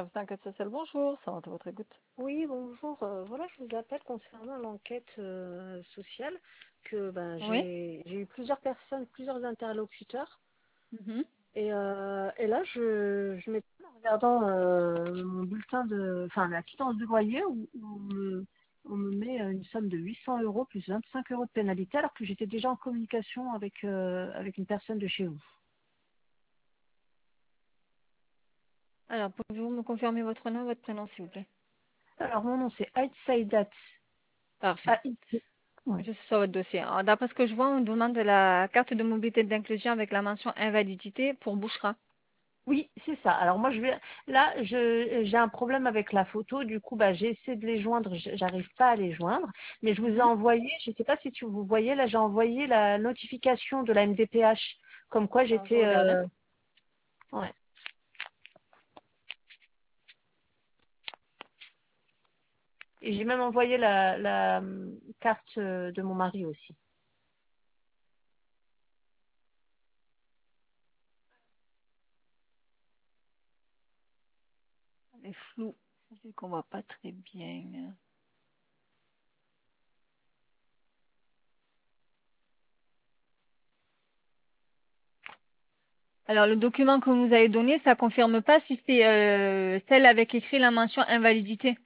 T'inquiète Social, bonjour, ça va à votre écoute. Oui, bonjour. Voilà, je vous appelle concernant l'enquête sociale que Oui. j'ai eu plusieurs personnes, plusieurs interlocuteurs. Mhm. Et là, je m'étais en regardant mon bulletin enfin, la quittance de loyer où on me met une somme de 800 euros plus 25 euros de pénalité alors que j'étais déjà en communication avec une personne de chez vous. Alors, pouvez-vous me confirmer votre nom et votre prénom, s'il vous plaît? Alors, mon nom, c'est Aït Saïdat. Parfait. Aït. Ouais. Je suis sur votre dossier. Alors, d'après ce que je vois, on demande de la carte de mobilité d'inclusion avec la mention invalidité pour Bouchra. Oui, c'est ça. Alors moi j'ai un problème avec la photo, du coup j'ai essayé de les joindre, j'arrive pas à les joindre, mais je vous ai Mhm. envoyé, je ne sais pas si vous voyez là, j'ai envoyé la notification de la MDPH comme quoi Alors, je j'étais regarde, hein. ouais. Et j'ai même envoyé la carte de mon mari aussi. Elle est floue. Ça fait qu'on voit pas très bien. Alors, le document que vous nous avez donné, ça confirme pas si c'est celle avec écrit la mention invalidité.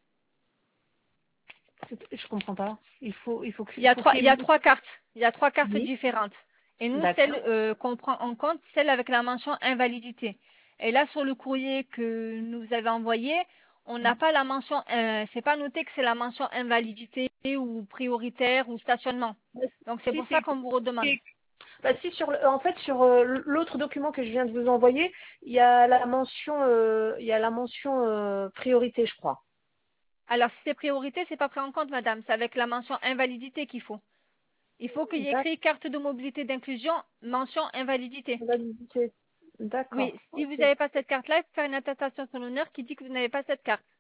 Je comprends pas. Il y a Qu'il trois, y il ait y a une... trois cartes. Il y a trois cartes Oui, différentes. Et nous, celle d'accord. qu'on prend en compte, celle avec la mention invalidité. Et là, sur le courrier que nous avez envoyé, on n'a pas la mention, c'est pas noté que c'est la mention invalidité ou prioritaire ou stationnement. Donc c'est Si, pour ça qu'on vous redemande. si en fait sur l'autre document que je viens de vous envoyer, il y a la mention priorité, je crois. Alors si c'est priorité, c'est pas pris en compte, madame. C'est avec la mention invalidité qu'il faut. Il faut qu'il y ait D'ac- écrit carte de mobilité d'inclusion, mention invalidité. Validité. Oui, D'accord. si vous Ok. n'avez pas cette carte-là, il faut faire une attestation sur l'honneur qui dit que vous n'avez pas cette carte.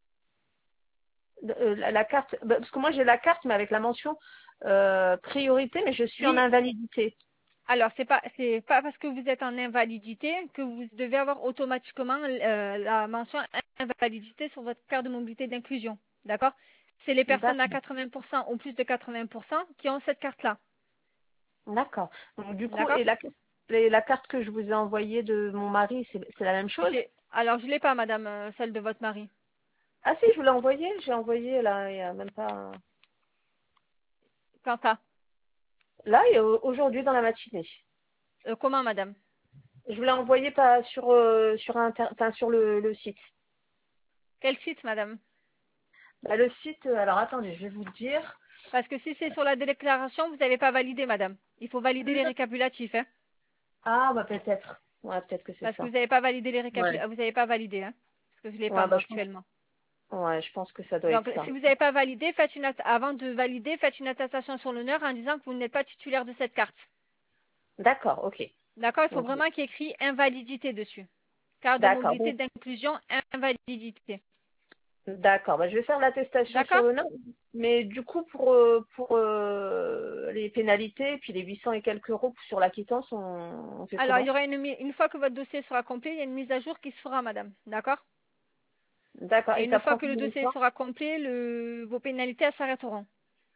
La carte, parce que moi j'ai la carte, mais avec la mention priorité, mais je suis en Oui, invalidité. alors c'est pas parce que vous êtes en invalidité que vous devez avoir automatiquement la mention invalidité sur votre carte de mobilité d'inclusion. D'accord? C'est les personnes à D'accord. 80% ou plus de 80% qui ont cette carte-là. D'accord. Donc du coup, D'accord? la carte que je vous ai envoyée de mon mari, c'est la même chose? Alors je l'ai pas, madame, celle de votre mari. Ah si, je vous l'ai envoyée. J'ai envoyé là, il y a même pas. Quand ça? Là, et aujourd'hui dans la matinée. Comment, madame? Je vous l'ai envoyé pas sur enfin, sur le site. Quel site, madame? Le site, alors attendez, je vais vous dire. Parce que si c'est sur la déclaration, vous n'avez pas validé, madame. Il faut valider les récapitulatifs, hein? Ah peut-être. Ouais, peut-être que c'est Parce que ça. vous n'avez pas validé les Ouais. récapitulatifs. Vous n'avez pas validé, hein? Parce que je ne l'ai pas, Ouais, moi, je pense. actuellement. Ouais, je pense que ça doit être Donc, ça. si vous n'avez pas validé, avant de valider, faites une attestation sur l'honneur en disant que vous n'êtes pas titulaire de cette carte. D'accord, ok. D'accord? Il faut Ok. vraiment qu'il y ait écrit invalidité dessus. Carte de D'accord. mobilité d'inclusion, invalidité. D'accord. Je vais faire l'attestation sur D'accord? le nom. Mais du coup, pour les pénalités, puis les 800 et quelques euros sur la quittance, on fait Alors, il y comment? aura une fois que votre dossier sera complet, il y a une mise à jour qui se fera, madame. D'accord? D'accord. Et Et une ça fois prend que le combien de dossier temps? sera complet, vos pénalités elles s'arrêteront.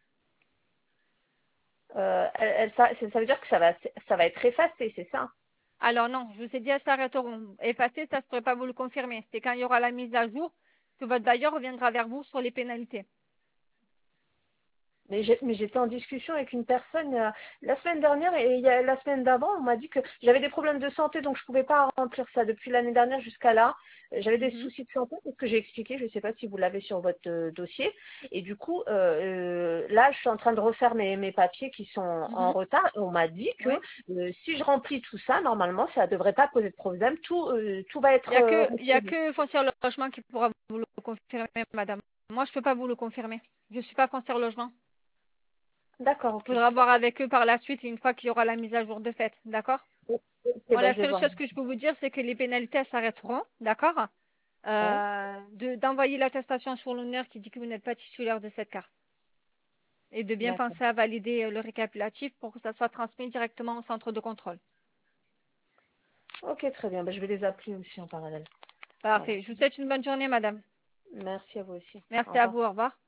Ça veut dire que ça va être effacé, c'est ça? Alors non, je vous ai dit elles s'arrêteront. Effacé, ça ne pourrait pas vous le confirmer. C'est quand il y aura la mise à jour que votre bailleur reviendra vers vous sur les pénalités. Mais j'étais en discussion avec une personne la semaine dernière et la semaine d'avant, on m'a dit que j'avais des problèmes de santé, donc je pouvais pas remplir ça depuis l'année dernière jusqu'à là. J'avais des Mhm. soucis de santé, c'est ce que j'ai expliqué. Je ne sais pas si vous l'avez sur votre dossier. Et du coup, là, je suis en train de refaire mes papiers qui sont en Mhm. retard. Et on m'a dit que Oui. si je remplis tout ça, normalement, ça ne devrait pas poser de problème. Tout va être Il y a que foncière logement qui pourra vous le confirmer, madame. Moi, je peux pas vous le confirmer. Je suis pas foncière logement. D'accord, ok. Faudra voir avec eux par la suite une fois qu'il y aura la mise à jour de fait. D'accord? Ok, Moi, la je vais seule voir. chose que je peux vous dire, c'est que les pénalités elles s'arrêteront. D'accord? Ouais. D'envoyer l'attestation sur l'honneur qui dit que vous n'êtes pas titulaire de cette carte. Et de bien D'accord. penser à valider le récapitulatif pour que ça soit transmis directement au centre de contrôle. Ok, très bien. Je vais les appeler aussi en parallèle. Voilà. Parfait. Je vous souhaite une bonne journée, madame. Merci à vous aussi. Au Merci à revoir. vous. Au revoir.